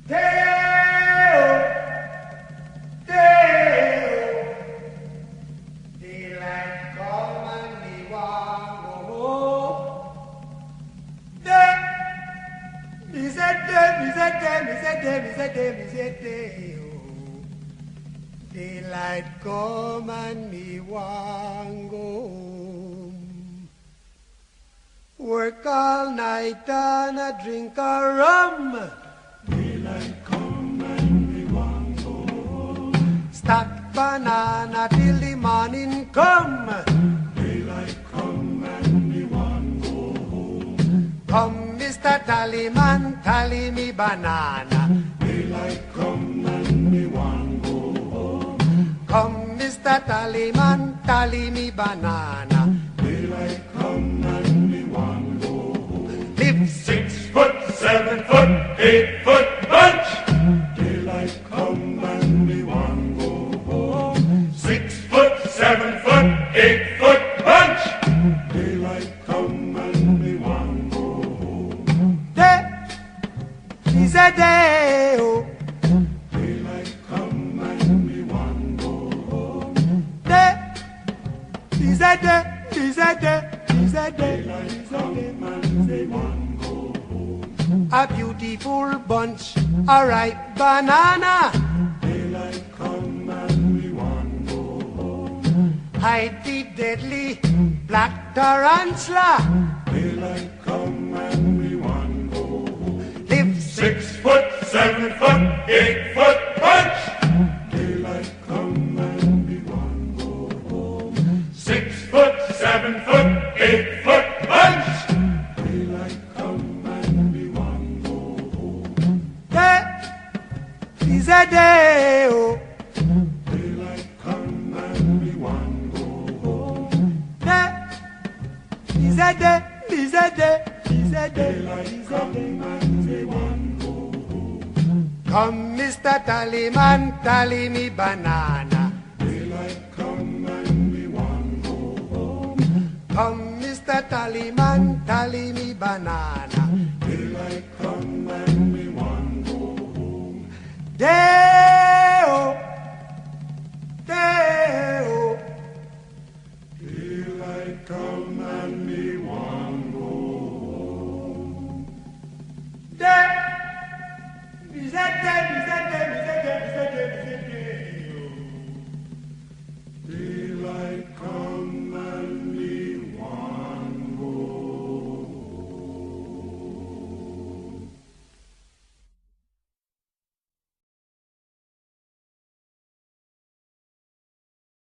Day-o, day-o, daylight come and me want go home. Me say day, me say day, me say day, me say day, me say day-o. Daylight come and me want go home. Work all night and a drink a rum. Daylight come and we want go home. Stack banana till the morning come. Daylight come and we want go home. Come, Mr. Tallyman, tally me banana. Daylight come and we want go home. Come, Mr. Tallyman, tally me banana. Daylight come and we want go home. Live 6 foot, 7 foot, 8 foot bunch. Daylight come and we want go home. 6 foot, 7 foot, 8 foot bunch. Daylight come and we want go home. day, is a day, oh. Daylight come and we want go home. Day, is a day, is a day, is a day, Daylight is a come day. and we want go home. A beautiful bunch, a ripe banana. Daylight come and we want go home. Hide the deadly black tarantula. Daylight come and we want go home. Live 6 foot, 7 foot, 8 foot bunch. Daylight come and we want go home. 6 foot, 7 foot, 8 foot bunch. Daylight come and we want go home. day, is a day, oh. Daylight come and we want go home. Day, is a day, is a day, is a day, Daylight is a come day. and we want go home. Come, Mr. Tallyman, tally me banana. Daylight come and we want go home. Come, Mr. Tallyman, tally me banana. Daylight come and we want go home. Day-o, day-o. Daylight come